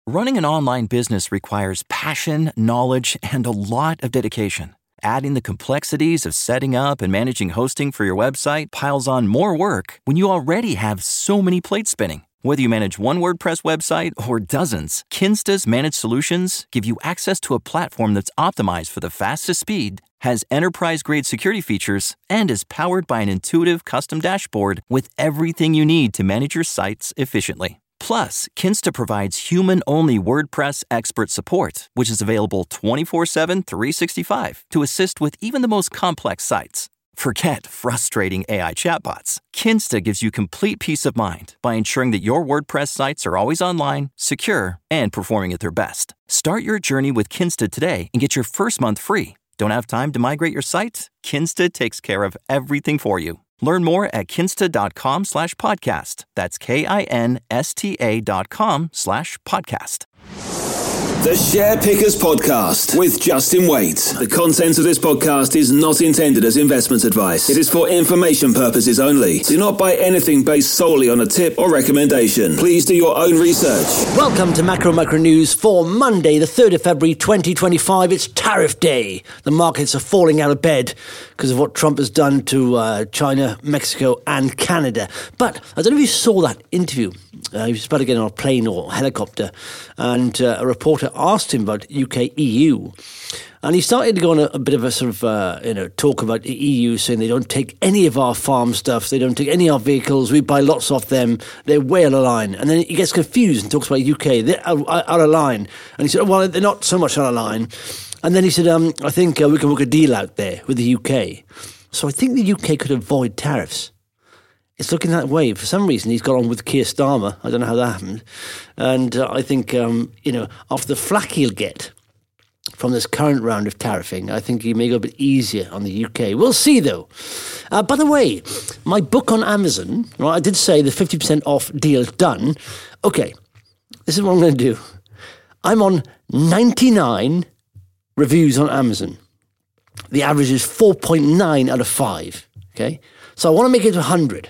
Running an online business requires passion, knowledge, and a lot of dedication. Adding the complexities of setting up and managing hosting for your website piles on more work when you already have so many plates spinning. Whether you manage one WordPress website or dozens, Kinsta's managed solutions give you access to a platform that's optimized for the fastest speed, has enterprise-grade security features, and is powered by an intuitive custom dashboard with everything you need to manage your sites efficiently. Plus, Kinsta provides human-only WordPress expert support, which is available 24/7, 365 to assist with even the most complex sites. Forget frustrating AI chatbots. Kinsta gives you complete peace of mind by ensuring that your WordPress sites are always online, secure, and performing at their best. Start your journey with Kinsta today and get your first month free. Don't have time to migrate your site? Kinsta takes care of everything for you. Learn more at kinsta.com/podcast. That's KINSTA.com/podcast. The Share Pickers Podcast with Justin Waite. The content of this podcast is not intended as investment advice. It is for information purposes only. Do not buy anything based solely on a tip or recommendation. Please do your own research. Welcome to Macro News for Monday, the 3rd of February 2025. It's tariff day. The markets are falling out of bed because of what Trump has done to China, Mexico and Canada. But I don't know if you saw that interview. He was about to get on a plane or helicopter, and a reporter asked him about UK-EU. And he started to go on a bit of a sort of, talk about the EU, saying they don't take any of our farm stuff, they don't take any of our vehicles, we buy lots off them, they're way out of line. And then he gets confused and talks about UK, they're out of line. And he said, well, they're not so much out of line. And then he said, I think we can work a deal out there with the UK. So I think the UK could avoid tariffs. It's looking that way. For some reason, he's got on with Keir Starmer. I don't know how that happened. And I think, after the flack he'll get from this current round of tariffing, I think he may go a bit easier on the UK. We'll see, though. By the way, my book on Amazon, right, I did say the 50% off deal is done. Okay, this is what I'm going to do. I'm on 99 reviews on Amazon. The average is 4.9 out of 5. Okay, so I want to make it to 100.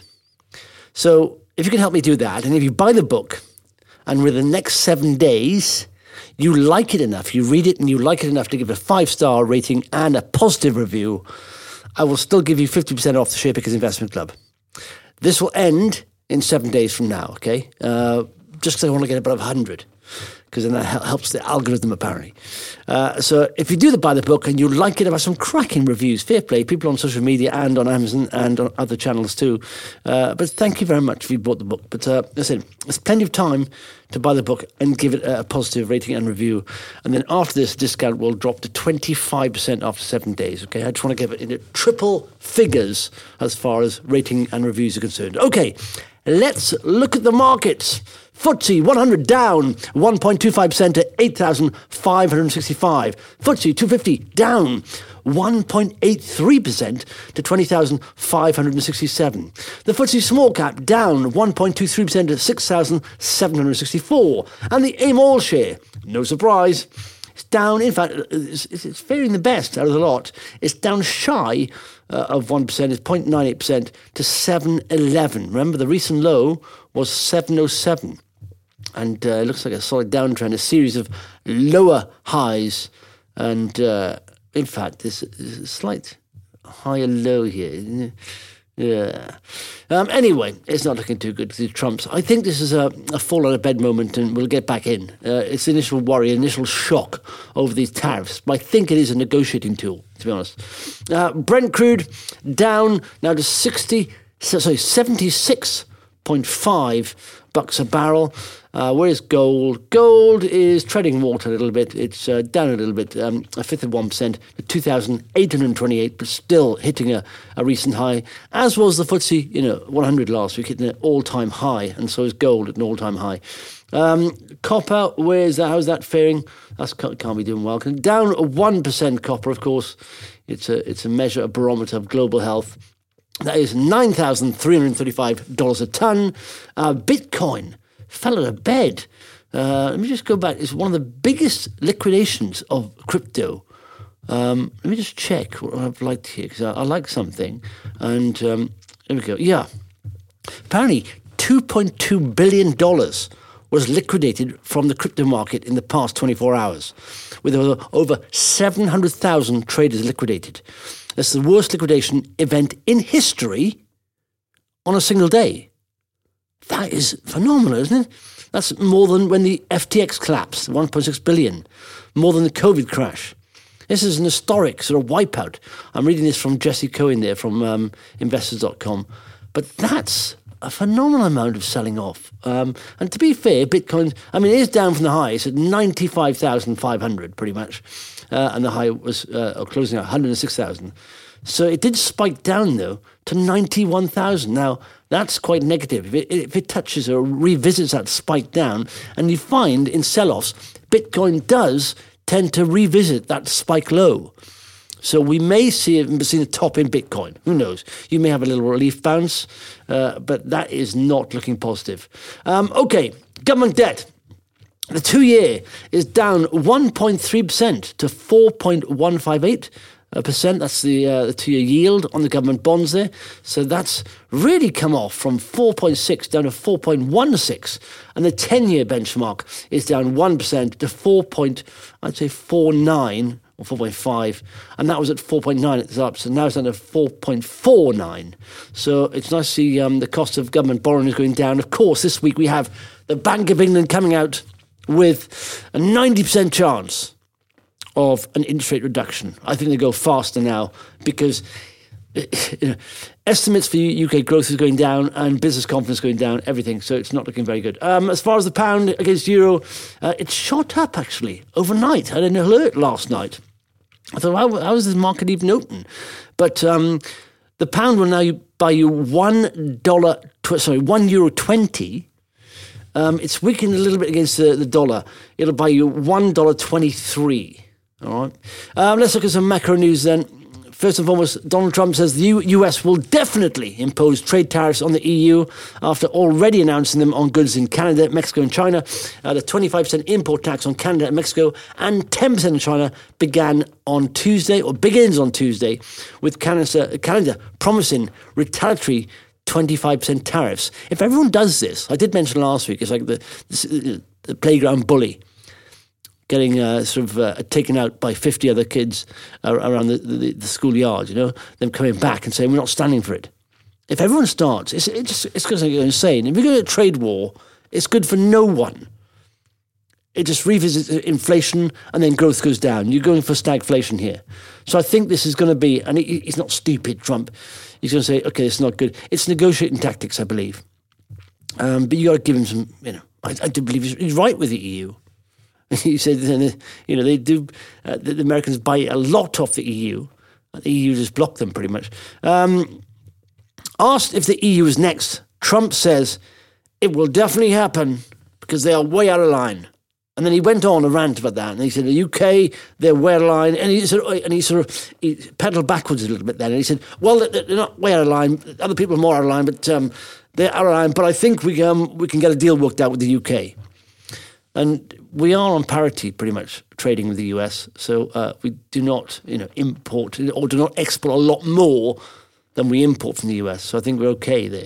So if you can help me do that, and if you buy the book, and within the next 7 days, you like it enough, you read it and you like it enough to give it a 5-star rating and a positive review, I will still give you 50% off the Share Pickers Investment Club. This will end in 7 days from now, okay? Just because I want to get above 100. Because then that helps the algorithm, apparently. So if you do buy the book and you like it, about some cracking reviews, fair play, people on social media and on Amazon and on other channels too. But thank you very much if you bought the book. But listen, there's plenty of time to buy the book and give it a positive rating and review. And then after this, discount will drop to 25% after 7 days, okay? I just want to give it in triple figures as far as rating and reviews are concerned. Okay, let's look at the markets. FTSE 100 down 1.25% to 8,565. FTSE 250 down 1.83% to 20,567. The FTSE small cap down 1.23% to 6,764. And the AIM all share, no surprise, it's down. In fact, it's faring the best out of the lot. It's down shy of 1%. It's 0.98% to 711. Remember, the recent low was 707. And it looks like a solid downtrend, a series of lower highs. And in fact, there's a slight higher low here. Yeah. Anyway, it's not looking too good to the Trumps. I think this is a fall out of bed moment and we'll get back in. It's initial worry, initial shock over these tariffs. But I think it is a negotiating tool, to be honest. Brent crude down now to 76.5 bucks a barrel. Where is gold? Gold is treading water a little bit. It's down a little bit, a fifth of 1% to 2,828, but still hitting a recent high, as was the FTSE 100 last week, hitting an all-time high, and so is gold at an all-time high. Copper, how's that faring? That can't be doing well. Down 1% copper, of course. It's a measure, a barometer of global health. That is $9,335 a ton. Bitcoin fell out of bed. Let me just go back. It's one of the biggest liquidations of crypto. Let me just check what I've liked here, because I like something. And here we go. Yeah. Apparently, $2.2 billion was liquidated from the crypto market in the past 24 hours, with over 700,000 traders liquidated. That's the worst liquidation event in history on a single day. That is phenomenal, isn't it? That's more than when the FTX collapsed, 1.6 billion, more than the COVID crash. This is an historic sort of wipeout. I'm reading this from Jesse Cohen there from investors.com. But that's a phenomenal amount of selling off. And to be fair, Bitcoin, I mean, it is down from the high. It's at 95,500 pretty much. And the high was closing at 106,000. So it did spike down, though, to 91,000. Now, that's quite negative. If it touches or revisits that spike down, and you find in sell-offs, Bitcoin does tend to revisit that spike low. So we may see the top in Bitcoin. Who knows? You may have a little relief bounce, but that is not looking positive. Okay, government debt. The 2-year is down 1.3% to 4.158%. That's the 2-year yield on the government bonds there. So that's really come off from 4.6 down to 4.16. And the 10-year benchmark is down 1% to 4.49 or 4.5. And that was at 4.9 at the top. So now it's down to 4.49. So it's nice to see the cost of government borrowing is going down. Of course, this week we have the Bank of England coming out with a 90% chance of an interest rate reduction. I think they go faster now because estimates for UK growth is going down and business confidence going down, everything. So it's not looking very good. As far as the pound against euro, it shot up actually overnight. I had an alert last night. I thought, how is this market even open? But the pound will now buy you €1.20. It's weakened a little bit against the dollar. It'll buy you $1.23. All right. Let's look at some macro news then. First and foremost, Donald Trump says the US will definitely impose trade tariffs on the EU after already announcing them on goods in Canada, Mexico and China. The 25% import tax on Canada and Mexico and 10% in China begins on Tuesday, with Canada promising retaliatory 25% tariffs. If everyone does this, I did mention last week, it's like the playground bully getting taken out by 50 other kids around the schoolyard, them coming back and saying, we're not standing for it. If everyone starts, it's going to go insane. If we go to a trade war, it's good for no one. It just revisits inflation and then growth goes down. You're going for stagflation here. So I think this is going to be, and he's not stupid, Trump. He's going to say, okay, this is not good. It's negotiating tactics, I believe. But you got to give him some, I do believe he's right with the EU. He said, they do, the Americans buy a lot off the EU. The EU just blocked them pretty much. Asked if the EU is next, Trump says, it will definitely happen because they are way out of line. And then he went on a rant about that, and he said, the UK, they're way out of line. And he pedaled backwards a little bit then. And he said, well, they're not way out of line. Other people are more out of line, but they're out of line. But I think we can get a deal worked out with the UK. And we are on parity, pretty much, trading with the US. So we do not, import or do not export a lot more than we import from the US. So I think we're okay there.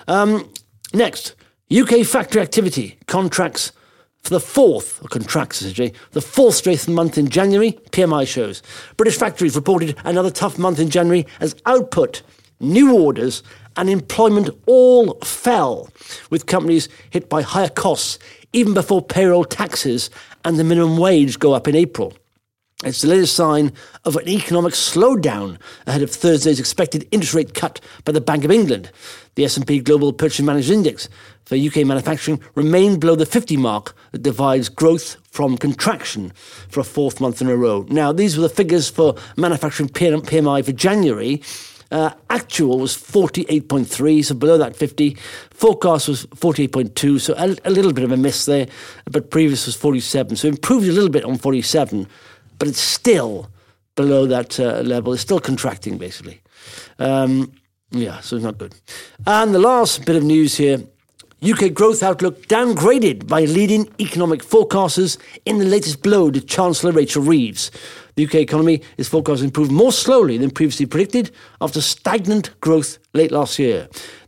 Next, UK factory activity contracts for the fourth straight month in January, PMI shows. British factories reported another tough month in January as output, new orders and employment all fell, with companies hit by higher costs even before payroll taxes and the minimum wage go up in April. It's the latest sign of an economic slowdown ahead of Thursday's expected interest rate cut by the Bank of England. The S&P Global Purchasing Managers Index for UK manufacturing remained below the 50 mark that divides growth from contraction for a fourth month in a row. Now, these were the figures for manufacturing PMI for January. Actual was 48.3, so below that 50. Forecast was 48.2, so a little bit of a miss there, but previous was 47. So improved a little bit on 47, but it's still below that level. It's still contracting, basically. So it's not good. And the last bit of news here, UK growth outlook downgraded by leading economic forecasters in the latest blow to Chancellor Rachel Reeves. The UK economy is forecast to improve more slowly than previously predicted after stagnant growth late last year.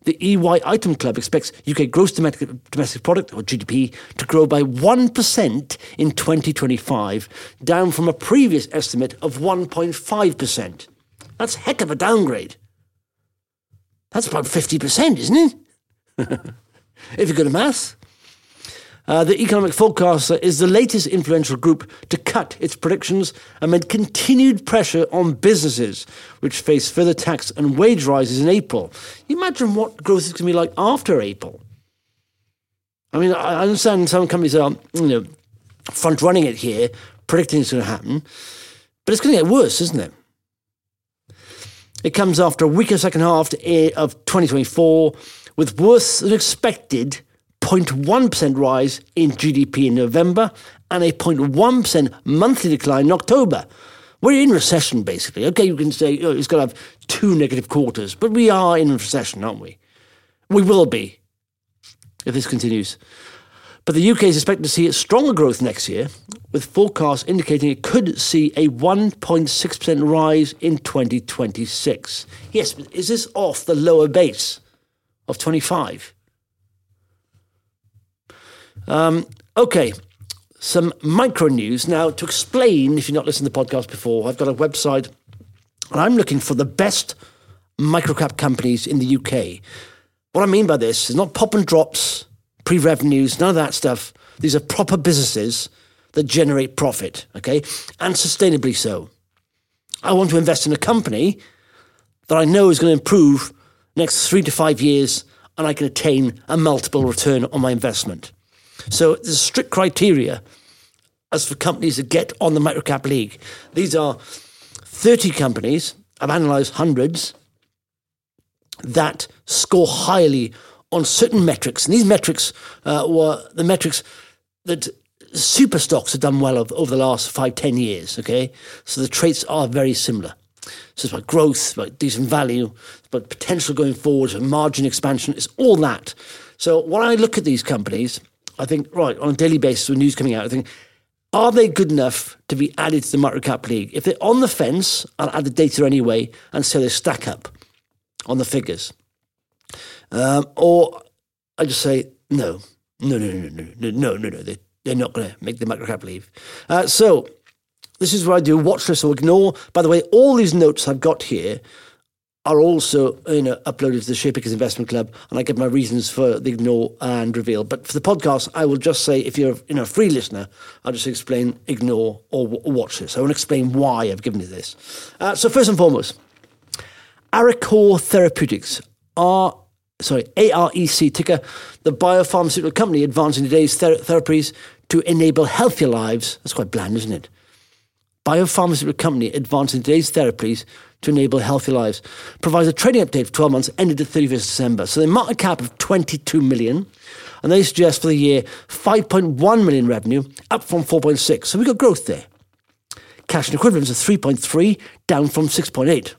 The EY Item Club expects UK gross domestic product, or GDP, to grow by 1% in 2025, down from a previous estimate of 1.5%. That's a heck of a downgrade. That's about 50%, isn't it? If you're good at maths. The Economic Forecaster is the latest influential group to cut its predictions amid continued pressure on businesses, which face further tax and wage rises in April. You imagine what growth is going to be like after April. I mean, I understand some companies are, front-running it here, predicting it's going to happen, but it's going to get worse, isn't it? It comes after a weaker second half of 2024, with worse than expected 0.1% rise in GDP in November and a 0.1% monthly decline in October. We're in recession, basically. Okay, you can say it's got to have 2 negative quarters, but we are in recession, aren't we? We will be, if this continues. But the UK is expected to see a stronger growth next year, with forecasts indicating it could see a 1.6% rise in 2026. Yes, but is this off the lower base of 25? Okay, some micro news. Now, to explain, if you've not listened to the podcast before, I've got a website, and I'm looking for the best microcap companies in the UK. What I mean by this is not pop and drops, pre-revenues, none of that stuff. These are proper businesses that generate profit, okay, and sustainably so. I want to invest in a company that I know is going to improve next 3 to 5 years, and I can attain a multiple return on my investment. So there's strict criteria as for companies that get on the Microcap League. These are 30 companies, I've analysed hundreds, that score highly on certain metrics. And these metrics were the metrics that super stocks have done well over the last 5-10 years, okay? So the traits are very similar. So it's about growth, about decent value, about potential going forward, margin expansion, it's all that. So when I look at these companies, I think, right, on a daily basis with news coming out, I think, are they good enough to be added to the Microcap League? If they're on the fence, I'll add the data anyway and so they stack up on the figures. Or I just say, no, they're not going to make the Microcap League. So this is what I do, watch this or ignore. By the way, all these notes I've got here are also uploaded to the Sharepickers Investment Club, and I give my reasons for the ignore and reveal. But for the podcast, I will just say, if you're a free listener, I'll just explain ignore or watch this. I won't explain why I've given you this. So first and foremost, Arecor Therapeutics, AREC, ticker, the biopharmaceutical company advancing today's therapies to enable healthier lives. That's quite bland, isn't it? Biopharmaceutical company advancing today's therapies to enable healthy lives. Provides a trading update for 12 months, ended at 31st December. So the market cap of 22 million, and they suggest for the year 5.1 million revenue, up from 4.6. So we've got growth there. Cash and equivalents of 3.3, down from 6.8.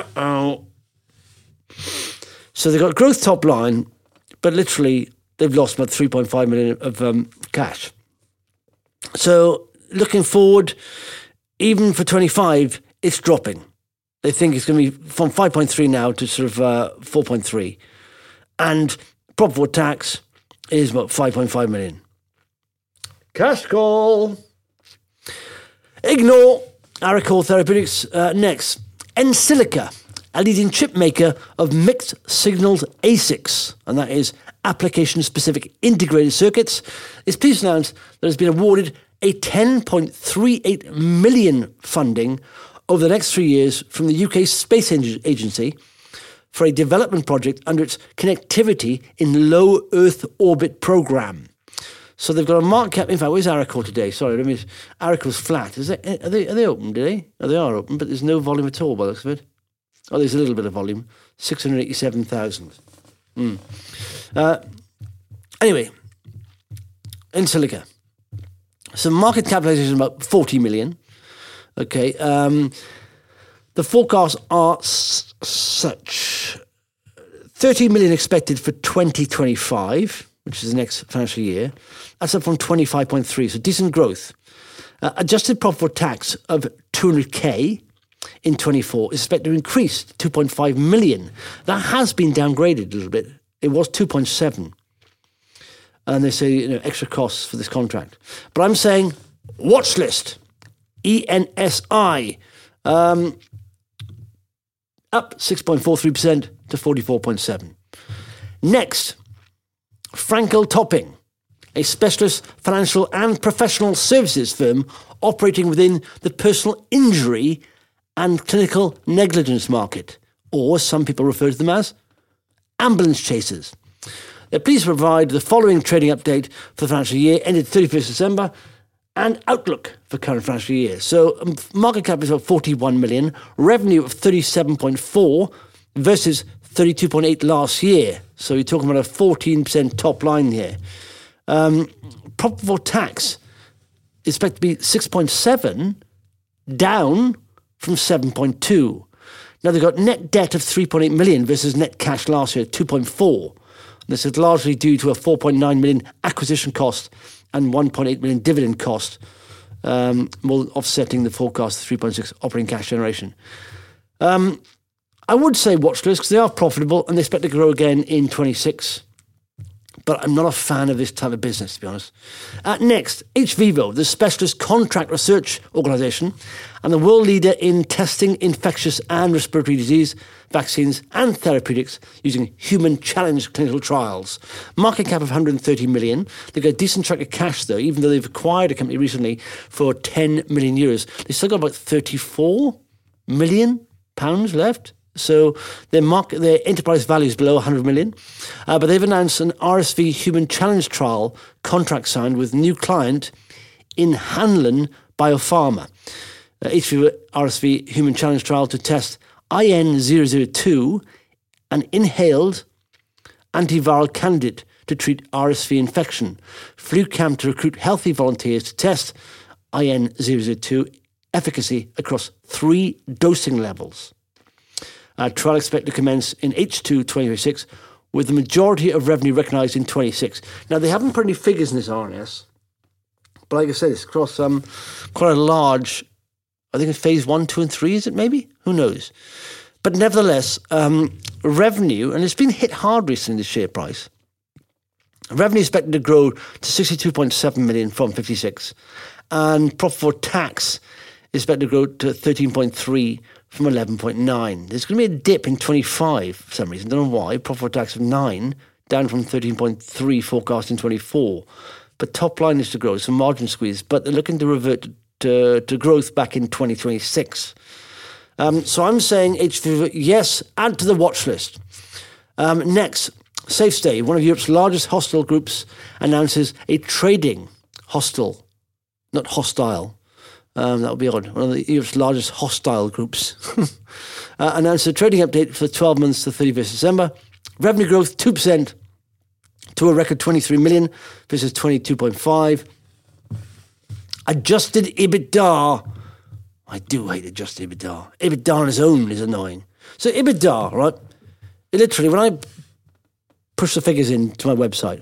So they've got growth top line, but literally they've lost about 3.5 million of cash. So looking forward, even for 25, it's dropping. They think it's going to be from 5.3 now to sort of 4.3. And profit before tax is about 5.5 million. Cash call. Ignore Arecor Therapeutics. Next, Ensilica, a leading chip maker of mixed signals ASICs, and that is application-specific integrated circuits, is pleased to announce that it has been awarded a 10.38 million funding over the next 3 years from the UK Space Agency for a development project under its Connectivity in Low Earth Orbit programme. So they've got a market cap. In fact, where's Arecor today? Sorry, Arecor's flat. Are they open today? Oh, they are open, but there's no volume at all by the looks of it. Oh, there's a little bit of volume. 687,000. Anyway, Ensilica. So market capitalization is about 40 million. Okay. The forecasts are such. 30 million expected for 2025, which is the next financial year. That's up from 25.3, so decent growth. Adjusted profit for tax of 200k. in 24 is expected to increase to 2.5 million. That has been downgraded a little bit. It was 2.7. And they say, extra costs for this contract. But I'm saying watch list, ENSI, up 6.43% to 44.7. Next, Frankel Topping, a specialist financial and professional services firm operating within the personal injury and clinical negligence market, or some people refer to them as ambulance chasers. They're pleased to provide the following trading update for the financial year ended 31st December and outlook for current financial year. So market cap is about 41 million, revenue of 37.4 versus 32.8 last year. So you're talking about a 14% top line here. Profit before tax is expected to be 6.7, down from 7.2. Now they've got net debt of 3.8 million versus net cash last year, 2.4. This is largely due to a 4.9 million acquisition cost and 1.8 million dividend cost, more offsetting the forecast of 3.6 operating cash generation. I would say watch this because they are profitable and they expect to grow again in 26. But I'm not a fan of this type of business, to be honest. Next, hVIVO, the specialist contract research organisation and the world leader in testing infectious and respiratory disease, vaccines and therapeutics using human challenge clinical trials. Market cap of 130 million. They've got a decent track of cash, though, even though they've acquired a company recently for 10 million euros. They've still got about 34 million pounds left. So their enterprise value is below 100 million. But they've announced an RSV human challenge trial contract signed with new client in Hanlon Biopharma. hVIVO RSV human challenge trial to test IN002, an inhaled antiviral candidate to treat RSV infection. FluCamp to recruit healthy volunteers to test IN002 efficacy across 3 dosing levels. Trial expected to commence in H2 2026, with the majority of revenue recognised in 26. Now, they haven't put any figures in this RNS, but like I said, it's across quite a large, I think it's phase 1, 2 and 3, is it maybe? Who knows? But nevertheless, revenue, and it's been hit hard recently, the share price. Revenue is expected to grow to 62.7 million from 56, and profit before tax is expected to grow to 13.3 from 11.9. There's going to be a dip in 25 for some reason. Don't know why. Profit before tax of 9, down from 13.3 forecast in 24. But top line is to grow, some margin squeeze. But they're looking to revert to growth back in 2026. So I'm saying hVIVO, yes, add to the watch list. Next, SafeStay, one of Europe's largest hostile groups, announces a trading hostile, not hostile. That would be odd. One of Europe's largest hostile groups announced a trading update for 12 months to 31st December. Revenue growth 2% to a record 23 million versus 22.5. Adjusted EBITDA. I do hate adjusted EBITDA. EBITDA on its own is annoying. So EBITDA, right? Literally, when I push the figures into my website,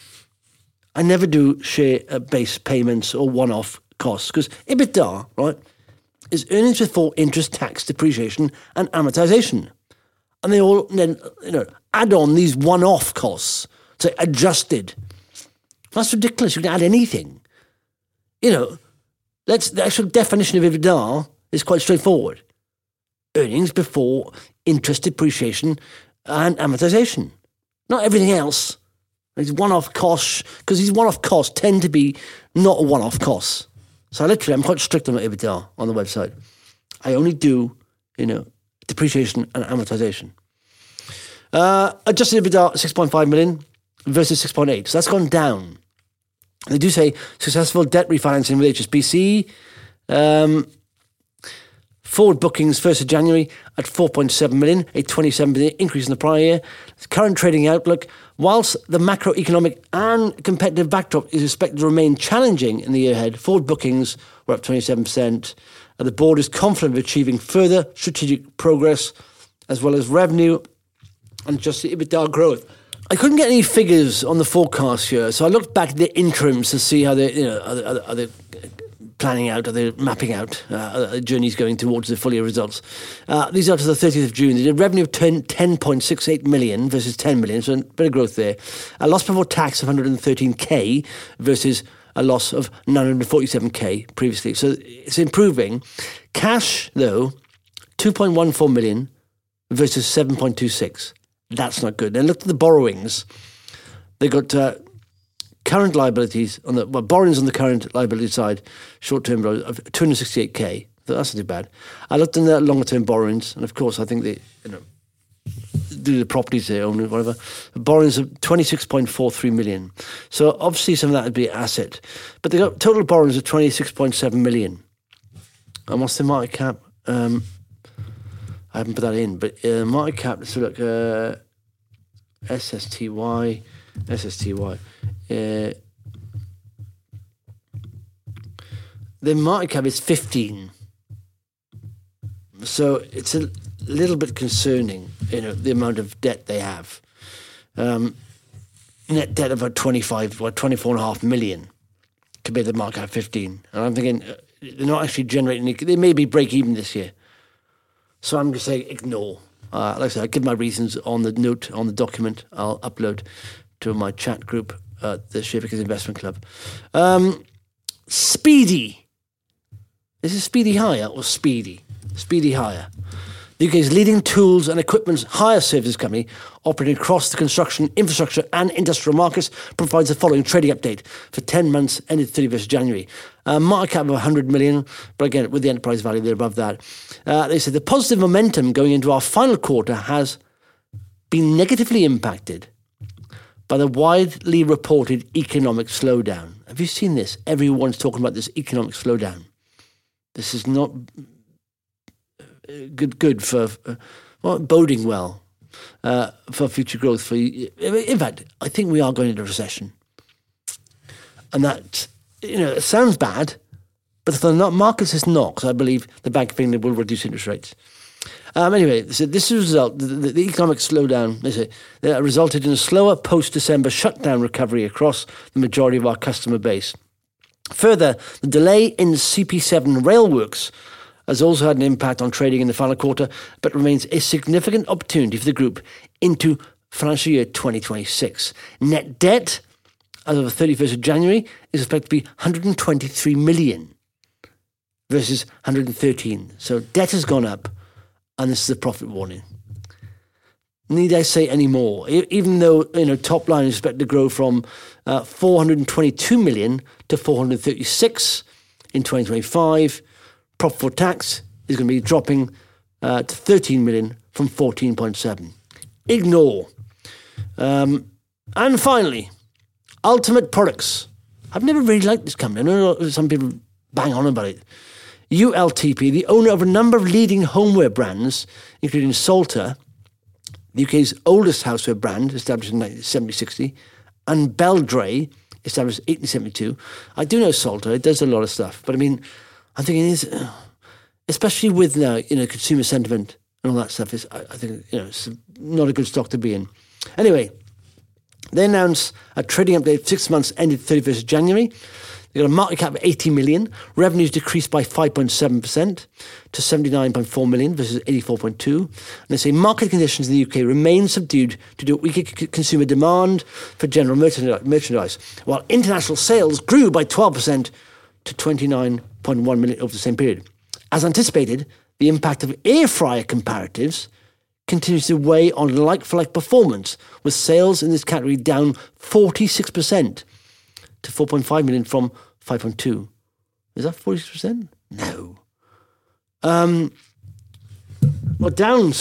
I never do share-based payments or one-off costs, because EBITDA, right, is earnings before interest, tax, depreciation, and amortization. And they all then, add on these one-off costs to adjusted. That's ridiculous. You can add anything. The actual definition of EBITDA is quite straightforward. Earnings before interest, depreciation, and amortization. Not everything else. These one-off costs, because these one-off costs tend to be not a one-off costs. So I'm quite strict on my EBITDA on the website. I only do, depreciation and amortization. Adjusted EBITDA, 6.5 million versus 6.8. So that's gone down. They do say successful debt refinancing with HSBC. Forward bookings 1st of January at 4.7 million, a 27% increase in the prior year. Current trading outlook, whilst the macroeconomic and competitive backdrop is expected to remain challenging in the year ahead, forward bookings were up 27%. The board is confident of achieving further strategic progress, as well as revenue and adjusted EBITDA growth. I couldn't get any figures on the forecast here, so I looked back at the interims to see how they, are they planning out, or they're mapping out journeys going towards the full year results. These are to the 30th of June. They did revenue of 10.68 million versus 10 million, so a bit of growth there. A loss before tax of 113k versus a loss of 947k previously. So it's improving. Cash, though, 2.14 million versus 7.26. That's not good. Then look at the borrowings. They got current liabilities on the borrowings on the current liability side, short-term borrowings of 268k. So that's not too bad. I looked in the longer-term borrowings, and of course, I think they do the properties they own, whatever. The borrowings of 26.43 million. So obviously, some of that would be asset, but they got total borrowings of 26.7 million. And what's the market cap? I haven't put that in, but market cap. Let's look. SSTY. The market cap is 15, so it's a little bit concerning. The amount of debt they have. Net debt of about 24.5 million compared to the market cap 15. And I'm thinking they're not actually generating. They may be break even this year. So I'm going to say ignore. Like I said, I give my reasons on the note, on the document I'll upload to my chat group at the Sharepickers Investment Club. Speedy. Is it Speedy Hire or Speedy? Speedy Hire. The UK's leading tools and equipment hire services company operating across the construction, infrastructure and industrial markets provides the following trading update for 10 months ended 31st January. Market cap of 100 million, but again, with the enterprise value, they're above that. They said the positive momentum going into our final quarter has been negatively impacted by the widely reported economic slowdown. Have you seen this? Everyone's talking about this economic slowdown. This is not good for boding well for future growth. In fact, I think we are going into a recession, and that it sounds bad, but for the markets it's not, because I believe the Bank of England will reduce interest rates. Anyway, so this result, the economic slowdown, they say, resulted in a slower post-December shutdown recovery across the majority of our customer base. Further, the delay in CP7 rail works has also had an impact on trading in the final quarter, but remains a significant opportunity for the group into financial year 2026. Net debt, as of the 31st of January, is expected to be 123 million versus 113. So debt has gone up, and this is a profit warning. Need I say any more? Even though top line is expected to grow from 422 million to 436 in 2025, profit before tax is going to be dropping to 13 million from 14.7. Ignore. And finally, Ultimate Products. I've never really liked this company. I know some people bang on about it. ULTP, the owner of a number of leading homeware brands, including Salter, the UK's oldest houseware brand, established in 1760, and Beldray, established in 1872. I do know Salter, it does a lot of stuff, but I mean, I'm thinking, especially with consumer sentiment and all that stuff, I think it's not a good stock to be in. Anyway, they announced a trading update 6 months ended 31st of January. They got a market cap of 80 million. Revenues decreased by 5.7% to 79.4 million versus 84.2. And they say market conditions in the UK remain subdued due to weaker consumer demand for general merchandise, while international sales grew by 12% to 29.1 million over the same period. As anticipated, the impact of air fryer comparatives continues to weigh on like-for-like performance, with sales in this category down 46% to 4.5 million from 5.2. Is that 46%? No. Down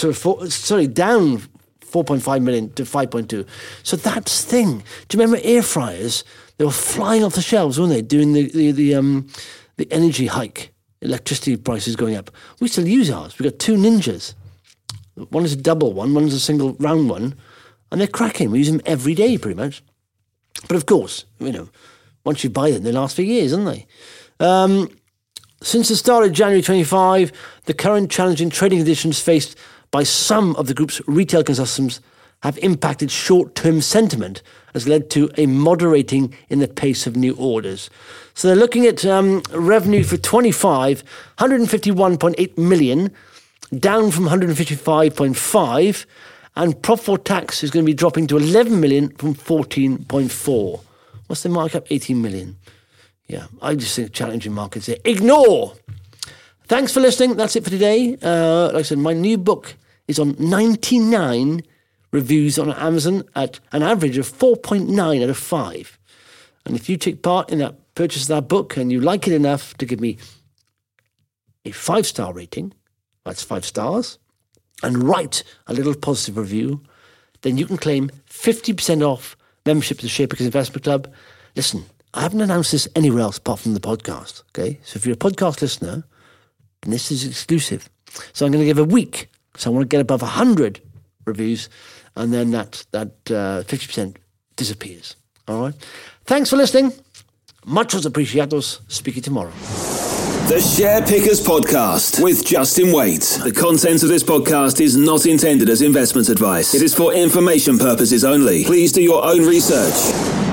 4.5 million to 5.2. So that's the thing. Do you remember air fryers? They were flying off the shelves, weren't they? Doing the energy hike, electricity prices going up. We still use ours. We've got two Ninjas. One is a double one is a single round one, and they're cracking. We use them every day, pretty much. But of course, once you buy them, they last for years, don't they? Since the start of January 25, the current challenging trading conditions faced by some of the group's retail customers have impacted short-term sentiment, has led to a moderating in the pace of new orders. So they're looking at revenue for 25, 151.8 million, down from 155.5, and profit before tax is going to be dropping to 11 million from 14.4. What's the markup? 18 million. Yeah, I just think challenging markets here. Ignore! Thanks for listening. That's it for today. Like I said, my new book is on 99 reviews on Amazon at an average of 4.9 out of 5. And if you take part in that purchase of that book and you like it enough to give me a 5-star rating, that's 5 stars, and write a little positive review, then you can claim 50% off membership to the Sharepickers Investment Club. Listen, I haven't announced this anywhere else apart from the podcast, okay? So if you're a podcast listener, then this is exclusive. So I'm going to give a week. So I want to get above 100 reviews, and then that 50% disappears. All right? Thanks for listening. Muchos apreciados. Speak to you tomorrow. The Share Pickers Podcast with Justin Waite. The content of this podcast is not intended as investment advice. It is for information purposes only. Please do your own research.